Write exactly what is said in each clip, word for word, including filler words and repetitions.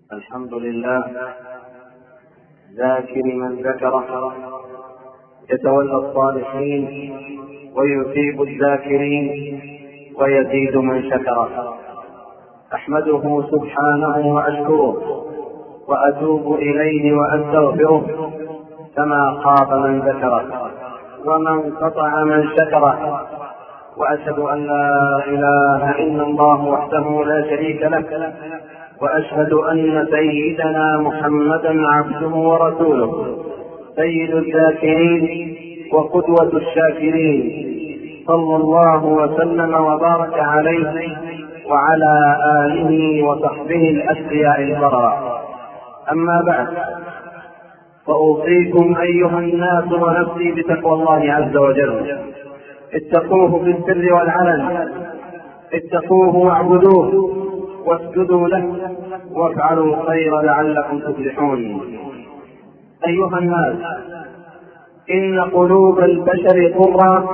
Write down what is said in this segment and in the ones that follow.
الحمد لله ذاكر من ذكره، يتولى الصالحين ويثيب الذاكرين ويزيد من شكره. أحمده سبحانه وأشكره وأتوب إليه وأستغفره، كما خاب من ذكره ومن قطع من شكره. وأشهد أن لا إله إلا الله وحده لا شريك له، وأشهد أن سيدنا محمدا عبده ورسوله، سيد الذاكرين وقدوة الشاكرين، صلى الله وسلم وبارك عليه وعلى آله وصحبه الأشقياء البررة. أما بعد، فأوصيكم أيها الناس ونفسي بتقوى الله عز وجل. اتقوه في السر والعلن، اتقوه واعبدوه واسجدوا له وافعلوا الخير لعلكم تفلحون. أيها الناس، إن قلوب البشر قرى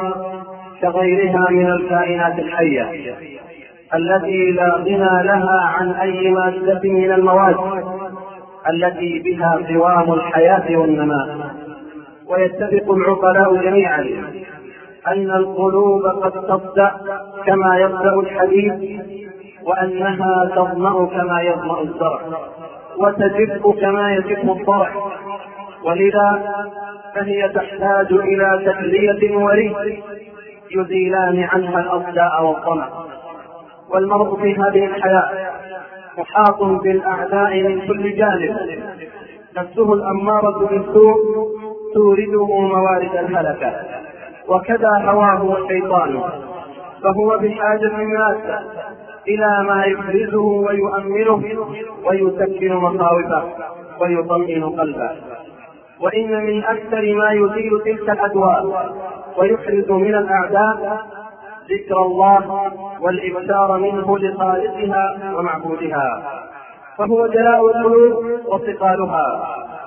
كغيرها من الكائنات الحية التي لا غنى لها عن أي مادة من المواد التي بها قوام الحياة والنماء. ويتفق العقلاء جميعا أن القلوب قد تبدأ كما يبدأ الحديد، وأنها تظمأ كما يظمأ الزرع، وتجف كما يجف الضرع، ولذا فهي تحتاج إلى تحلية وري يزيلان عنها الأصداء والطمع. والمرء في هذه الحياة محاط بالأعداء من كل جانب، نفسه الأمارة بالسوء تورده موارد الهلكة، وكذا هواه وشيطانه، فهو بحاجة ماسة إلى ما يفرزه ويؤمنه ويسكن مخاوفه ويطمئن قلبه. وإن من أكثر ما يزيل تلك الأدواء ويحرز من الأعداء ذكر الله والإبشار منه لخالقها ومعبودها، فهو جلاء القلوب وصقالها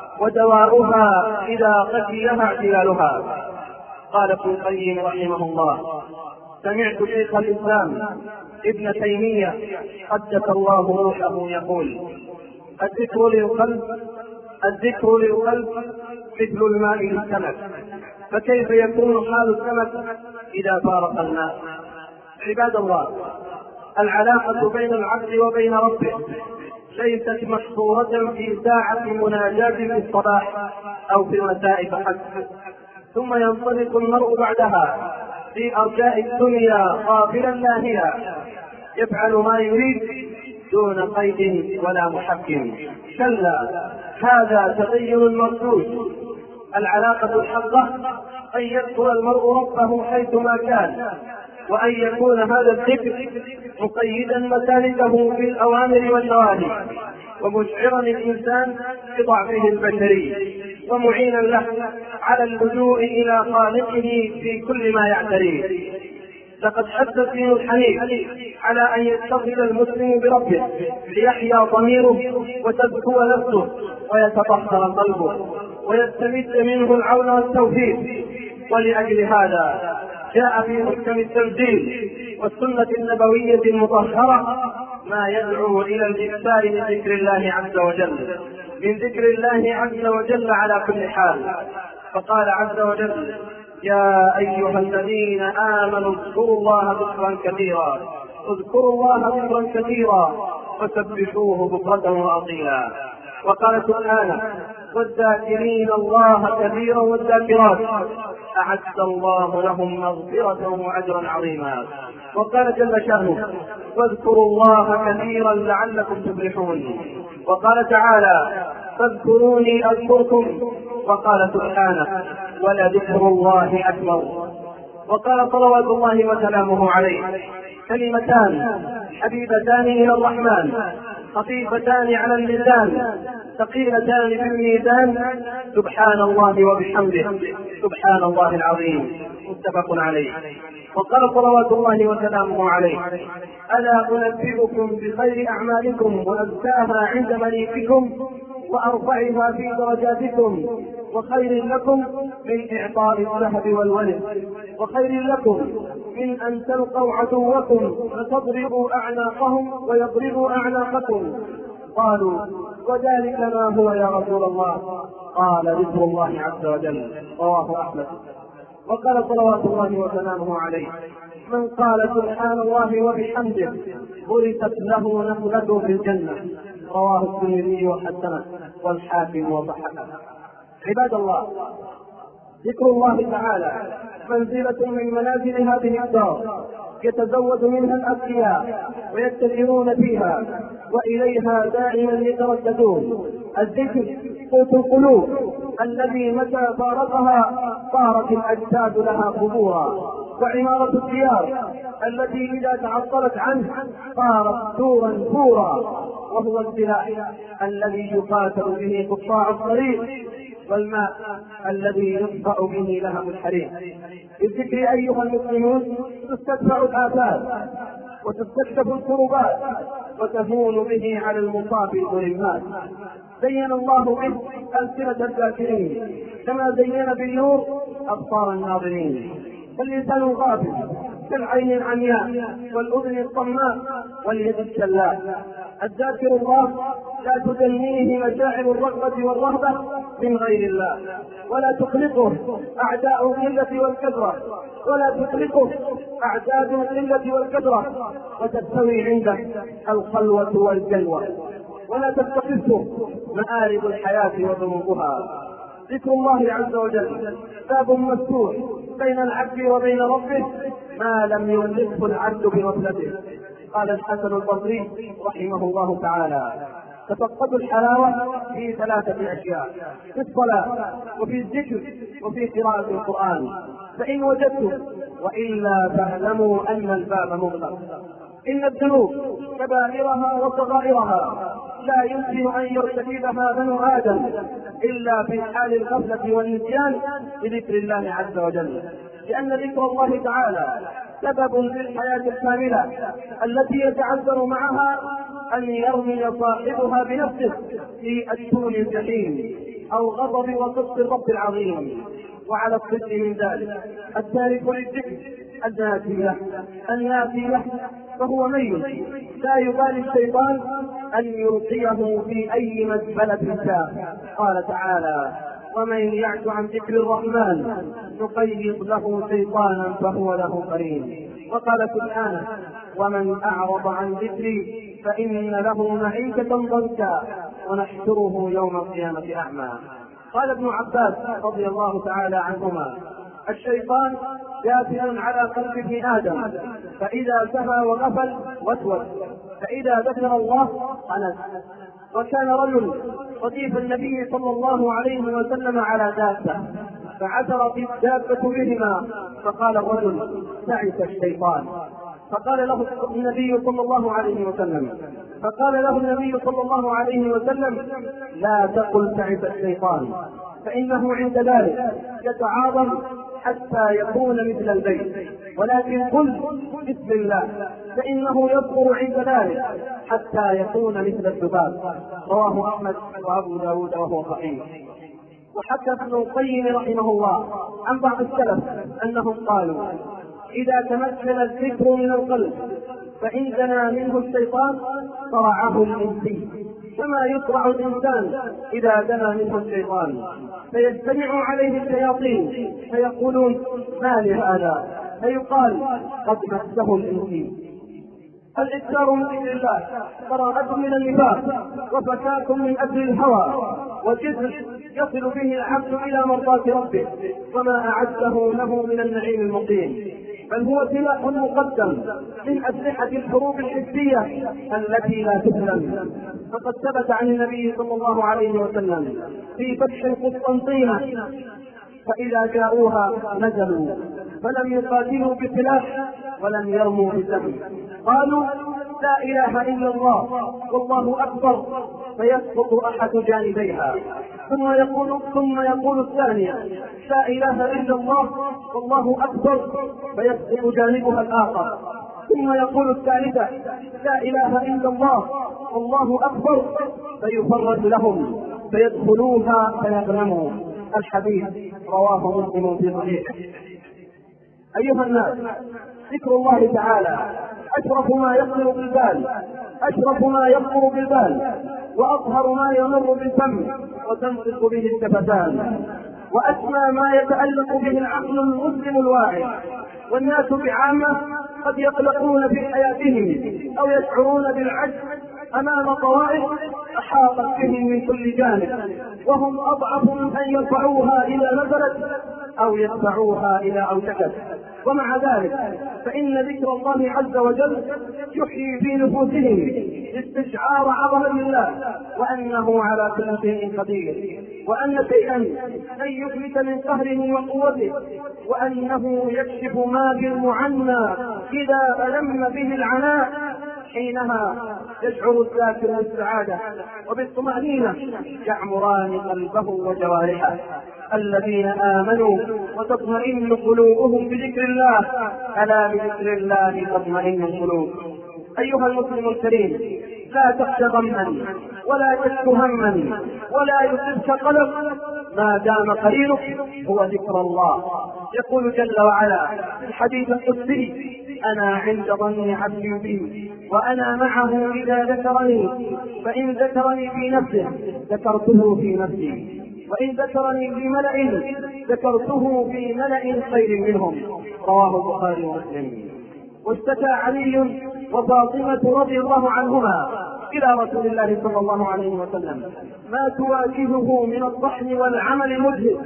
ودواؤها إذا خشيها اعتلالها. قال ابن القيم رحمه الله: سمعت شيخ الإسلام ابن تيمية قدس الله روحه يقول: الذكر للقلب الذكر للقلب مثل الماء للسمك، فكيف يكون حال السمك إذا فارق الماء؟ عباد الله، العلاقة بين العبد وبين ربه ليست محصورة في ساعة مناجاة في الصباح أو في المساء فحسب، ثم ينطلق المرء بعدها في أرجاء الدنيا غافلا لاهيا يفعل ما يريد دون قيد ولا محكم. كلا، هذا تغير المقصود. العلاقة الحقة أن يذكر المرء ربه حيثما كان، وأن يكون هذا الذكر مقيدا مسالكه في الأوامر والنواهي، ومشعرا الإنسان بضعفه البشري، ومعينا له على اللجوء إلى خالقه في كل ما يعتريه. لقد حث الدين الحنيف على أن يتصل المسلم بربه ليحيا ضميره وتزكو نفسه ويتطهر قلبه ويستمد منه العون والتوفيق. ولأجل هذا جاء في محكم التنزيل والسنة النبوية المطهرة ما يدعو إلى الإكثار من ذكر الله عز وجل من ذكر الله عز وجل على كل حال. فقال عز وجل: يا أيها الذين آمنوا اذكروا الله ذكرا كثيرا اذكروا الله ذكرا كثيرا وسبحوه بكرة وأصيلا. وقال سبحانه: والذاكرين الله كثيرا والذاكرات أعد الله لهم مغفرة وأجرا عظيما. وقال جل شأنه: واذكروا الله كثيرا لعلكم تفلحون. وقال تعالى: فاذكروني أذكركم. وقال سبحانه: ولذكر الله أكبر. وقال صلوات الله وسلامه عليه: كلمتان حبيبتان إلى الرحمن خفيفتان على اللسان ثقيلتان في الميزان سبحان الله وبحمده سبحان الله العظيم. متفق عليه. وقال صلوات الله وسلامه عليه: ألا أنبئكم بخير أعمالكم وأزكاها عند مليككم وأرفعها في درجاتكم وخير لكم من إعطاء الذهب والولد وخير لكم من أن تلقوا عدوكم فتضربوا أعناقهم ويضربوا أعناقكم قالوا: وذلك ما هو يا رسول الله؟ قال: ذكر الله عز وجل. رواه أحمد. وقال صلوات الله وسلامه عليه: من قال سبحان الله وبحمده غرست له نخلة في الجنة. رواه الترمذي وحسنه والحاكم وصححه. عباد الله، ذكر الله تعالى منزلة من منازل هذه الدار يتزود منها الأذكياء ويتجهون فيها وإليها دائما يترددون. الذكر قوت القلوب الذي متى فارقها صارت الأجساد لها قبورا، وعمارة الديار التي إذا تعطلت عنه صارت دورا فورا، وهو السلاح الذي يقاتل به قطاع الطريق، والماء الذي يطفأ به لهب الحريق. بالذكر أيها المسلمون تستدفع الآفات وتستكشف الكربات وتهون به على المصاب الظلمات. زين الله به ألسنة الذاكرين كما زين بالنور أبصار الناظرين. فاللسان الغافل كالعين العمياء والأذن الصماء واليد الشلاء. الذاكر الله لا تدنيه مشاعر الرغبة والرهبة من غير الله، ولا تقلقه أعداء القلة والكثرة، ولا تقلقه أعداد القلة والكثرة، وتستوي عنده الخلوة والجلوة، ولا تستقصه مآرب الحياة وذنوبها. ذكر الله عز وجل باب مفتوح بين العبد وبين ربه ما لم يملكه العبد بغفلته. قال الحسن البصري رحمه الله تعالى: تفقدوا الحلاوة في ثلاثة أشياء: في الصلاة وفي الذكر وفي قراءة القرآن، فإن وجدتم، وإلا فاعلموا أن الباب مغلق. إن الذنوب كبائرها وصغائرها لا يمكن أن يرتكبها بنو آدم إلا في حال الغفلة والنسيان بذكر الله عز وجل، لأن ذكر الله تعالى سبب للحياة الكاملة التي يتعذر معها أن يرمي صاحبها بنفسه في أشهر الجحيم أو غضب وقسط الرب العظيم. وعلى الصدق من ذلك التارك للذكر النافية النافية فهو ميت لا يبالي الشيطان أن يلقيه في أي مزبلة شاء. قال تعالى: ومن يعش عن ذكر الرحمن نقيض له شيطانا فهو له قرين. وقال سبحانه: ومن أعرض عن ذكري فإن له معيشة ضنكا ونحشره يوم القيامة أعمى. قال ابن عباس رضي الله تعالى عنهما: الشيطان جاثم على قلب ابن آدم، فإذا سهى وغفل وسوس، فإذا ذكر الله قنت. وكان رجل رديف النبي صلى الله عليه وسلم على دابة، فعثرت الدابة بهما، فقال الرجل: تعس الشيطان. فقال له النبي صلى الله عليه وسلم فقال له النبي صلى الله عليه وسلم: لا تقل تعس الشيطان، فإنه عند ذلك يتعاظم حتى يكون مثل البيت، ولكن قل بسم الله فإنه يصغر عند ذلك حتى يكون مثل الذباب. رواه أحمد وأبو داود وهو صحيح. وحكى ابن القيم رحمه الله عن بعض السلف أنهم قالوا: إذا تمثل الذكر من القلب فإن دنا منه الشيطان صرعه الإنسي، كما يصرع الإنسان إذا دنا منه الشيطان، فيجتمع عليه الشياطين فيقولون: ما لهذا؟ فيقال: قد مسه الإنسي. الإكثار من ذكر الله براءة من النفاق وفكاك من أجل الهوى، وجزء يصل به العبد إلى مرضاة ربه وما أعده له من النعيم المقيم، بل هو سلاح مقدم من أسلحة الحروب الحسية التي لا تسلم. فقد ثبت عن النبي صلى الله عليه وسلم في فتح القسطنطينة: فإذا جاءوها نزلوا فلم يقاتلوا بسلاح ولم يرموا بسهم، قالوا: لا إله إلا الله والله أكبر، فيسقط أحد جانبيها، ثم يقول ثم يقول الثانية: لا إله إلا الله والله أكبر، فيسقط جانبها الآخر، ثم يقول الثالثة: لا إله إلا الله والله أكبر، فيفرج لهم فيدخلوها فيغنموا. الحديث رواه مسلم في صحيحه. أيها الناس، ذكر الله تعالى أشرف ما يخطر بالبال أشرف ما يخطر بالبال وأطهر ما يمر بالفم وتنطق به الشفتان، وأسمى ما يتألق به العقل المسلم الواعي. والناس بعامة قد يقلقون في حياتهم أو يشعرون بالعجز أمام طوائف أحاطت بهم من كل جانب، وهم أضعف من أن يرفعوها إذا نزلت أو يدفعوها إذا أوشكت. ومع ذلك فإن ذكر الله عز وجل يحيي في نفوسهم استشعار عظمة الله، وأنه على كل شيء قدير، وأن شيئا لن يفلت من قهره وقوته، وأنه يكشف ما في المعنى إذا ألم به العناء. حينها يشعر الذاكر بالسعادة وبالطمأنينة يعمران قلبه وجوارحه. الذين آمنوا وتطمئن قلوبهم بذكر الله، ألا بذكر الله تطمئن القلوب. أيها المسلم الكريم، لا تخش غما ولا تشك هما ولا يصبك قلق ما دام قرينك هو ذكر الله. يقول جل وعلا في الحديث القدسي: أنا عند ظن عبدي بي وأنا معه إذا ذكرني، فإن ذكرني في نفسه ذكرته في نفسي، وإن ذكرني في ملأ ذكرته في ملأ خير منهم. رواه البخاري ومسلم. واشتكى علي وفاطمة رضي الله عنهما إلى رسول الله صلى الله عليه وسلم ما تواجهه من الطحن والعمل المجهد،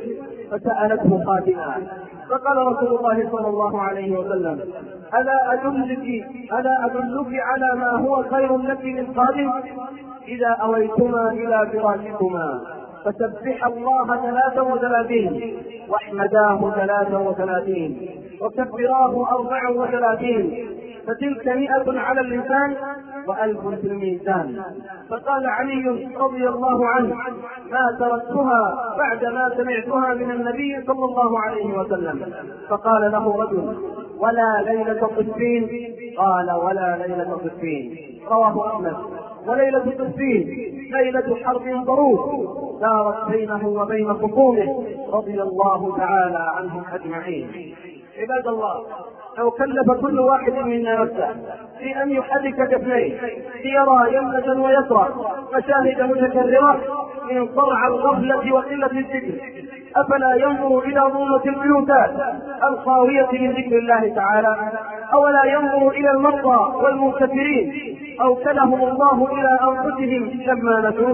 فسألته خادما فقال رسول الله صلى الله عليه وسلم: ألا أدلك ألا أدلك على ما هو خير لك للقادم؟ إذا أويتما إلى فراشكما فسبح الله ثلاثا وثلاثين، واحمداه ثلاثا وثلاثين، وكبراه أربعا وثلاثين، فتلك مئة على اللسان وألف في الميزان. فقال علي رضي الله عنه: ما تركتها بعد ما سمعتها من النبي صلى الله عليه وسلم. فقال له رجل: ولا ليلة صفين؟ قال: ولا ليلة صفين. رواه أحمد. وليلة صفين ليلة حرب ضروس دارت بينه وبين خصومه رضي الله تعالى عنهم أجمعين. عباد الله، لو كلف كل واحد منا نفسه في أن يحرك جفنيه ليرى يمنة ويسرى مشاهد متكررة من صرع الغفلة وقلة الذكر، أفلا ينظر إلى ظلمة البيوتات الخاوية من ذكر الله تعالى؟ أولا ينظر إلى المرضى والمنكسرين أوكلهم الله إلى أنفسهم لما نسوه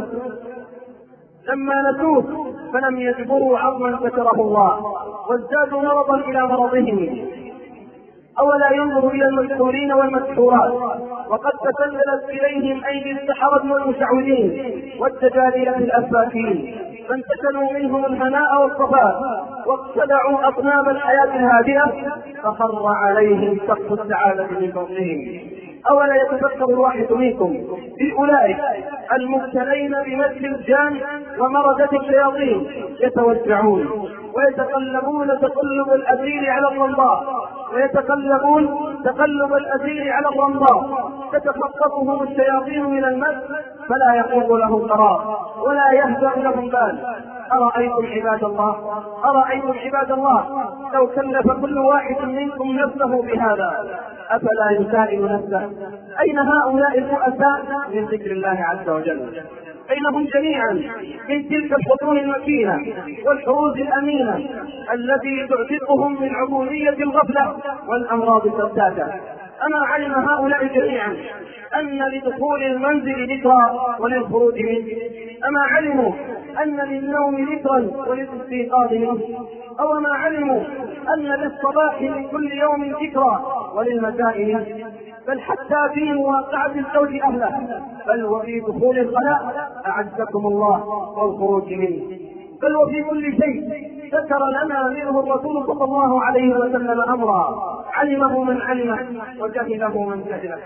لما نسوه فلم يجبروا عظما ذكره الله وازدادوا مرضا إلى مرضهم؟ أولا ينظر إلى المسحورين والمسحورات وقد تسللت إليهم أيدي السحرة والمشعوذين والدجالين الأفاكين، فانتشلوا منهم الهناء والصفاء واقتلعوا أطناب الحياة الهادئة فخر عليهم سقف السعادة من فوقهم. أولا يتفكر الواحد منكم في أولئك المبتلين بمس الجان ومردة الشياطين يتوجعون ويتقلبون تقلب الأسير على الرمضاء ويتقلبون تقلب الأسير على الرمضاء تتخطفهم الشياطين من المس فلا يقوم له قرار ولا يهدأ لهم بال. أرأيتم عباد الله أرأيتم عباد الله لو كلف كل واحد منكم نفسه بهذا أفلا يسائل نفسه أين هؤلاء البؤساء من ذكر الله عز وجل؟ أين هم جميعا من تلك الحصون المكينة والحروز الأمينة التي تعتقهم من عبودية الغفلة والأمراض الفتاكة؟ أما علم هؤلاء جميعا أن لدخول المنزل ذكرى وللخروج منه؟ أما علموا أن للنوم ذكرا وللاستيقاظ منه؟ أو ما علموا أن للصباح من كل يوم ذكرى وللمساء منه؟ بل حتى في مواقعة الزوج أهله، بل وفي دخول الخلاء أعزكم الله والخروج منه، بل وفي كل شيء ذكر لنا منه الرسول صلى الله عليه وسلم أمرا علمه من علمه وجهله من جهله.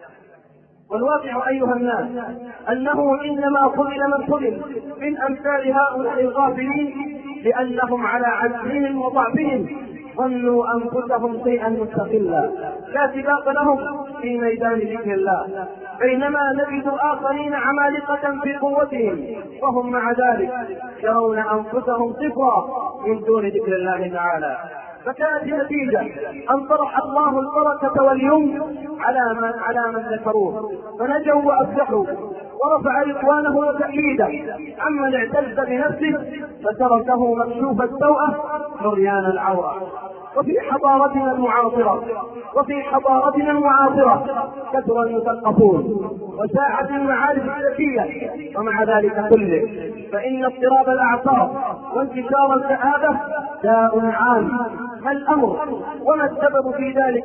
والواقع أيها الناس أنه إنما قبل من قبل من أمثال هؤلاء الغافلين لأنهم على عجزهم وضعفهم ظنوا أنفسهم شيئا مستقلا لا سباق لهم في ميدان ذكر الله، بينما نجد آخرين عمالقة في قوتهم وهم مع ذلك يرون أنفسهم صفرا من دون ذكر الله تعالى. فكانت النتيجة أن طرح الله البركة واليمن على من على من ذكروه فنجوا وأفلحوا. ورفع رضوانه وتأييده عمن اعتز بنفسه فتركه مكشوف السوءة عريان العورة. وفي حضارتنا المعاصرة وفي حضارتنا المعاصرة كثر المثقفون وساعة المعارف الذكية، ومع ذلك كله فإن اضطراب الأعصاب وانتشار الكآبة داء عام. ما الأمر وما السبب في ذلك؟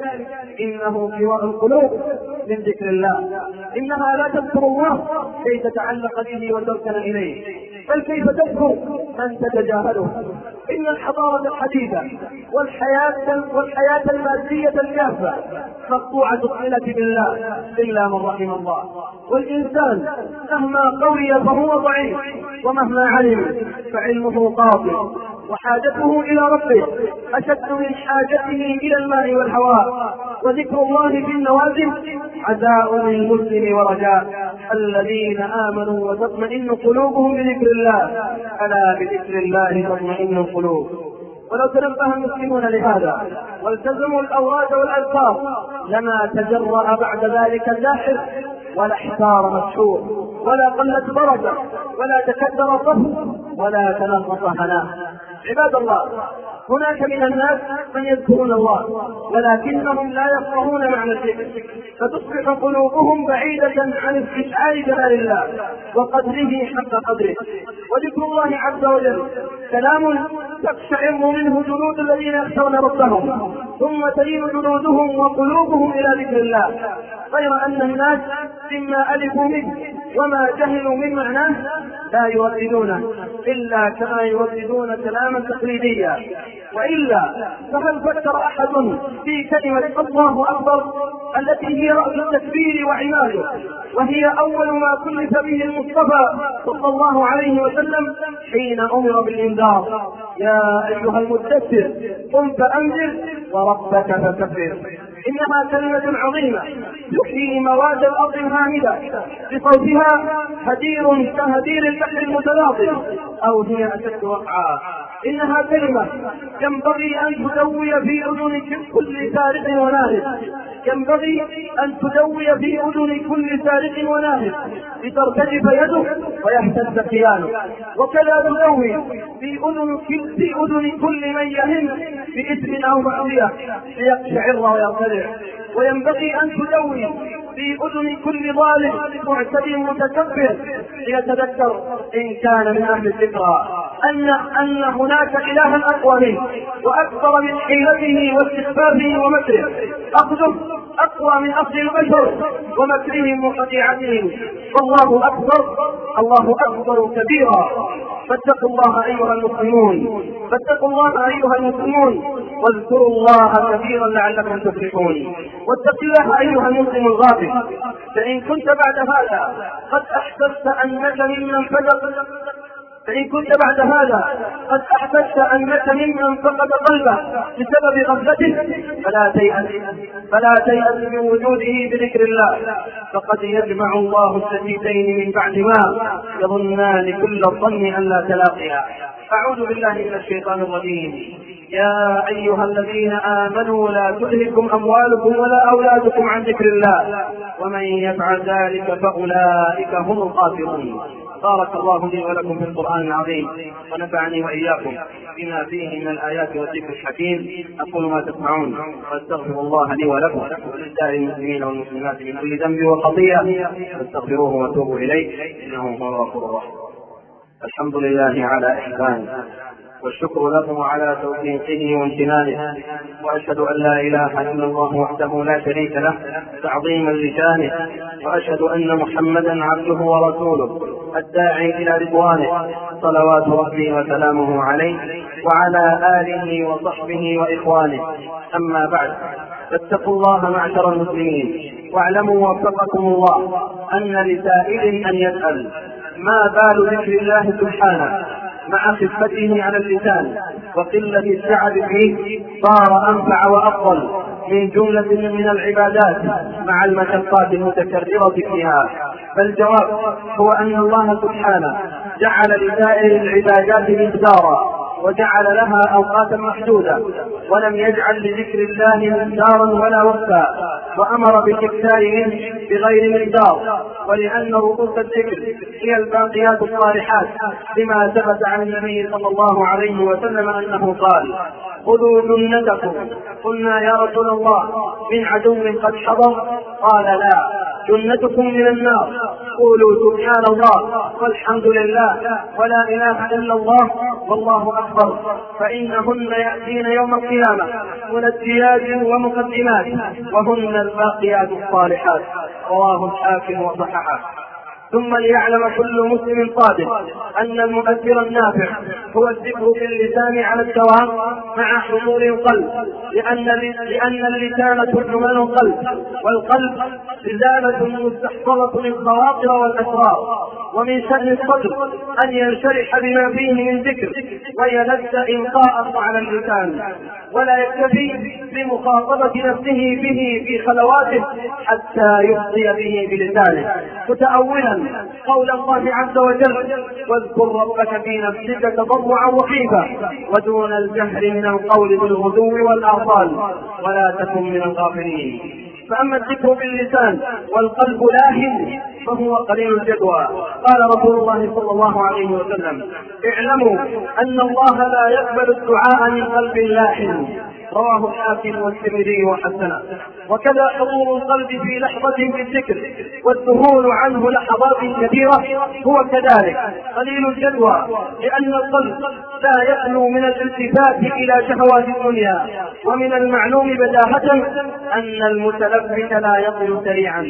إنه انطواء القلوب من ذكر الله. إنها لا تذكر الله كي تتعلق به وتركن إليه، بل كيف تذكر من تتجاهله. إن الحضارة الحديثة والحياة والحياة المادية الجافة مقطوعة الصلة بالله إلا من رحم الله. والإنسان مهما قوي فهو ضعيف، ومهما علم فعلمه قاصر، وحاجته إلى ربه أشد من حاجته إلى الماء والهواء. وذكر الله في النوازل عزاء للمسلم ورجاء. الذين آمنوا وتطمئن قلوبهم بذكر الله، ألا بذكر الله تطمئن القلوب. ولو تنبه المسلمون لهذا والتزموا الأوراد والأذكار لما تجرأ بعد ذلك الداحر، ولا احتار مسحور، ولا قلت بركة، ولا تكدر صف، ولا تنغص هناه. عباد الله، هناك من الناس من يذكرون الله ولكنهم لا يفقهون معنى الذكر، فتصبح قلوبهم بعيدة عن استشعار جلال الله وقدره حق قدره. وذكر الله عز وجل كلام تقشعر منه جلود الذين يخشون ربهم، ثم تلين جلودهم وقلوبهم إلى ذكر الله، غير أن الناس مما ألفوا منه وما جهلوا من معناه لا يرددونه إلا كما يرددون كلاما تقليديا. وإلا فهل فكر أحد في كلمة الله أكبر التي هي رأس التكبير وعماده، وهي أول ما كلف به المصطفى صلى الله عليه وسلم حين أمر بالإنذار: يا أيها المدثر قم فأنذر وربك فكبر. إنها كلمة عظيمة تحيي مواد الأرض الهامدة بصوتها هدير كهدير البحر المتلاطم، أو هي أشد وقعا. إنها كلمة ينبغي أن تدوي في أذن كل سارق وناهب، ينبغي أن تدوي في أذن كل سارق وناهب لترتجف يده ويهتز كيانه، وكذا تدوي في أذن في أذن كل من يهم بإثم أو معصية ليقشعر ويرتدع. وينبغي أن تدوي في أذن كل ظالم معتدي متكبر ليتذكر إن كان من أهل الذكرى أن أن هناك إلها أقوى منه وأكبر من حيلته واستخفافه ومكره، أخذه أقوى من أخذ البشر ومكرهم وخديعتهم. والله أكبر، الله أكبر كبيرا. فاتقوا الله أيها المسلمون، فاتقوا الله أيها المسلمون، واذكروا الله كثيرا لعلكم تفلحون. واتق الله أيها المسلم الغافل، فإن كنت بعد هذا قد أحسست أنك ممن فقد فإن كنت بعد هذا قد أحسست أنك ممن فقد قلبه بسبب غفلته فلا تيأس فلا تيأس من وجوده بذكر الله، فقد يجمع الله الشتيتين من بعد ما يظنان كل الظن أن لا تلاقيا. أعوذ بالله من الشيطان الرجيم. يا أيها الذين آمنوا لا تلهكم أموالكم ولا أولادكم عن ذكر الله ومن يفعل ذلك فأولئك هم الخاسرون. بارك الله لي ولكم في القرآن العظيم، ونفعني وإياكم بما فيه من الآيات والذكر الحكيم. أقول ما تسمعون واستغفر الله لي ولكم ولسائر المسلمين والمسلمات من كل ذنب وخطيئة، فاستغفروه وتوبوا إليه إنه هو الغفور الرحيم. الحمد لله على إحسانه، والشكر له على توفيقه وامتنانه، وأشهد أن لا إله إلا الله وحده لا شريك له تعظيما لشانه، وأشهد أن محمدا عبده ورسوله الداعي إلى رضوانه، صلوات ربي وسلامه عليه وعلى آله وصحبه وإخوانه. أما بعد، فاتقوا الله معشر المسلمين، واعلموا وفقكم الله أن لسائل أن يسأل: ما بال ذكر الله سبحانه مع خفته على اللسان وقلة التعب فيه صار أنفع وأفضل من جملة من العبادات مع المشقات المتكررة فيها؟ فالجواب هو أن الله سبحانه جعل لسائر العبادات مقدارا، وجعل لها أوقاتا محدودة، ولم يجعل لذكر الله مقدارا ولا وقتا. وأمر بالإكثار منه بغير مقدار، ولأن رؤوس الذكر هي الباقيات الصالحات، لما ثبت عن النبي صلى الله عليه وسلم أنه قال: خذوا جنتكم. قلنا: يا رسول الله، من عدو قد حضر؟ قال: لا، جنتكم من النار. قولوا سبحان الله والحمد لله ولا إله إلا الله والله أكبر، فإنهن يأتين يوم القيامة منجيات ومقدمات، وهن الباقيات الصالحات. رواه الحاكم وصححه. ثم ليعلم كل مسلم صادق أن المؤثر النافع هو الذكر باللسان على الدوام مع حضور القلب، لأن لأن اللسان ترجمان القلب، والقلب رزالة مستحضرة للخواطر والأسرار. ومن شأن الصدر أن ينشرح بما فيه من ذكر ويلذ إلقاءه على اللسان، ولا يكتفي بمخاطبة نفسه به في خلواته حتى يفضي به بلسانه، متأولا قول الله عز وجل: واذكر ربك في نفسك تضرعا وخيفا ودون الجهر من القول بالغدو والآصال ولا تكن من الغافلين. فأما الذكر باللسان والقلب لاهٍ فهو قليل الجدوى. قال رسول الله صلى الله عليه وسلم: اعلموا أن الله لا يقبل الدعاء من قلب لاهٍ. رواه الحاكم والترمذي وحسنه. وكذا حضور القلب في لحظة بالذكر والذهول عنه لحظات كثيرة هو كذلك قليل الجدوى، لأن القلب لا يخلو من الالتفات إلى شهوات الدنيا. ومن المعلوم بداهة أن المتلبس لا يصل سريعا،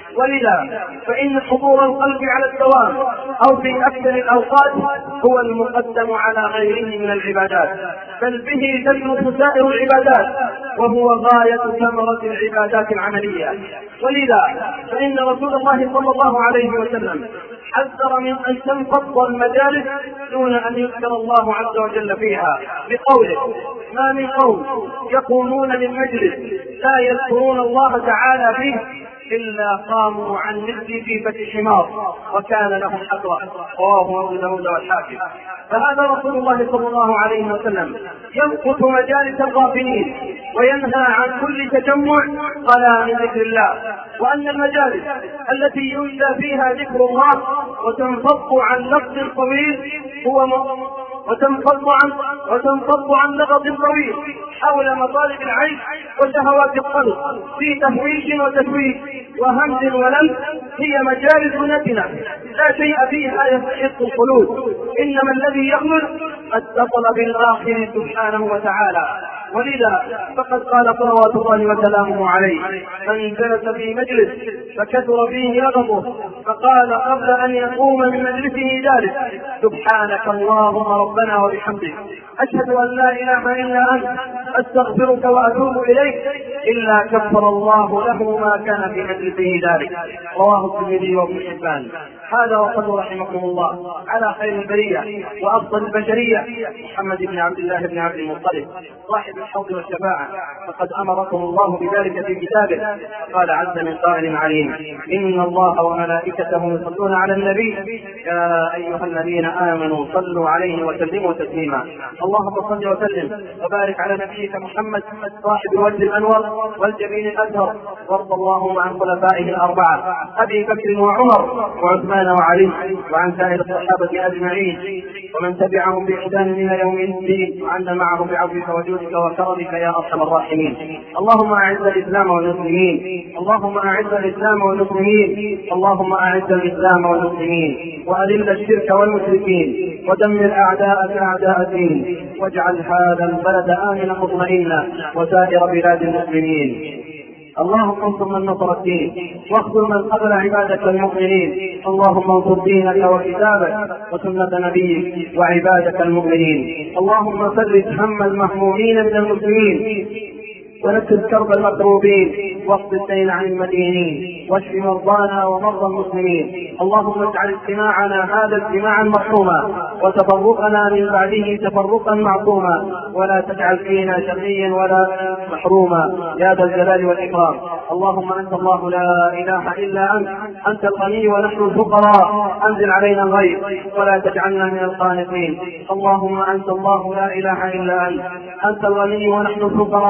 ولذا فإن حضور القلب على الدوام أو في أكثر الأوقات هو المقدم على غيره من العبادات، بل به تدرس سائر العبادات، وهو غاية ثمرة العبادات العملية. ولذا فإن رسول الله صلى الله عليه وسلم حذر من أن تنفض المجالس دون أن يذكر الله عز وجل فيها، بقوله: ما من قوم يقومون للمجلس لا يذكرون الله تعالى فيه إلا قاموا عن مثل جيفة حمار وكان لهم حسرة. رواه أبو داود والحاكم. فهذا رسول الله صلى الله عليه وسلم يمقت مجالس الغافلين وينهى عن كل تجمع قلا من ذكر الله، وأن المجالس التي ينسى فيها ذكر الله وتنفض عن لفظ طويل هو م... وتنفض عن وتنفض عن لغط طويل حول مطالب العيش وشهوات القلب في تهويش وتشويش وهمز ولمس، هي مجالس نتنة لا شيء فيها يستحق الخلود، إنما الذي يخلد اتصل بالآخر سبحانه وتعالى. ولذا فقد قال صلوات الله وسلامه عليه: من جلس في مجلس فكثر فيه لغطه فقال قبل أن يقوم من مجلسه جالس: سبحانك اللهم ربنا وبحمدك، أشهد أن لا إله إلا أنت، أستغفرك وأتوب إليك، إلا كفر الله له ما كان في مجلسه ذلك. رواه الترمذي وابن حبان. هذا وصلوا رحمكم الله على خير البرية وأفضل البشرية محمد بن عبد الله بن عبد المطلب صاحب الحوض والشفاعة، فقد أمركم الله بذلك في كتابه. قال عز من قائل عليم: إن الله وملائكته يصلون على النبي يا أيها الذين آمنوا صلوا عليه وسلموا تسليما. اللهم صل وسلم وبارك على نبيك محمد صاحب الوجه الأنور والجبين الأزهر، وارض اللهم عن خلفائه الأربعة أبي بكر وعمر وعثمان وعلي، وعن سائر الصحابة أجمعين ومن تبعهم بإحسان إلى يوم الدين، وعنا معهم بعفوك وجودك وكرمك يا أرحم الراحمين. اللهم أعز الإسلام والمسلمين، اللهم أعز الإسلام والمسلمين، اللهم أعز الإسلام والمسلمين، وأذل الشرك والمشركين، ودمر أعداءك أعداء الدين، واجعل هذا البلد آمنا مطمئنا وسائر بلاد المسلمين. اللهم انصر من نصر الدين واخذل من قبل عبادك المؤمنين. اللهم انصر دينك وكتابك وسنة نبيك وعبادك المؤمنين. اللهم فرج هم المهمومين من المسلمين ونفس كرب المكروبين واقض الدين عن المدينين واشف مرضانا ومرضى المسلمين. اللهم اجعل اجتماعنا هذا اجتماعا مرحوما وتفرقنا من بعده تفرقا معصوما، ولا تجعل فينا شقيا ولا محروما يا ذا الجلال والإكرام. اللهم أنت الله لا إله إلا أنت، أنت الغني ونحن الفقراء، أنزل علينا الغيث ولا تجعلنا من القانطين. اللهم أنت الله لا إله إلا أنت، أنت الغني ونحن الفقراء،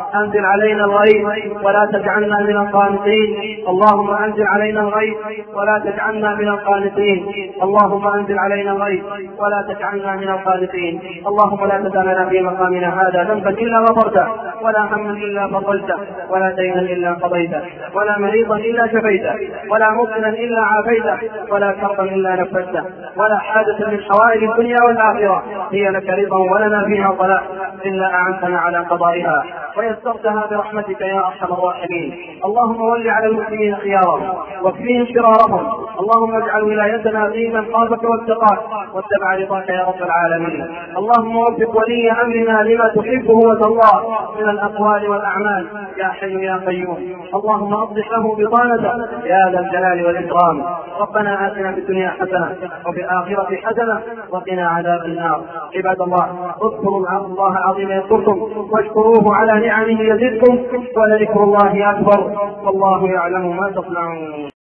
أنزل علينا الغيث ولا تجعلنا من القانطين. اللهم أنزل علينا الغيث ولا تجعلنا من القانطين. اللهم أنزل علينا الغيث ولا تجعلنا من القانطين. اللهم لا تدع لنا في مقامنا هذا ذنبا إلا غفرته، ولا هما إلا فرجته، ولا دينا إلا قضيته، ولا مريضا إلا شفيته، ولا مبتلا إلا عافيته، ولا كربا إلا نفسته، ولا حاجة من حوائج الدنيا والآخرة هي لك رضا ولنا فيها صلاح إلا أعنتنا على قضائها ويسرتها برحمتك يا أرحم الراحمين. اللهم ول على المسلمين خيارهم واكفيهم شرارهم. اللهم اجعل ولايتنا في من خافك واتقاك واتبع رضاك يا رب العالمين. اللهم وفق ولي أمرنا لما تحبه وترضاه من الأقوال والأعمال يا حي يا قيوم. اللهم أصلح له بطانته يا ذا الجلال والإكرام. ربنا آتنا في الدنيا حسنة وفي الآخرة حسنة وقنا عذاب النار. عباد الله، اذكروا الله العظيم يذكركم واشكروه على نعمه يزدكم ولذكر الله أكبر والله يعلم ما تصنعون.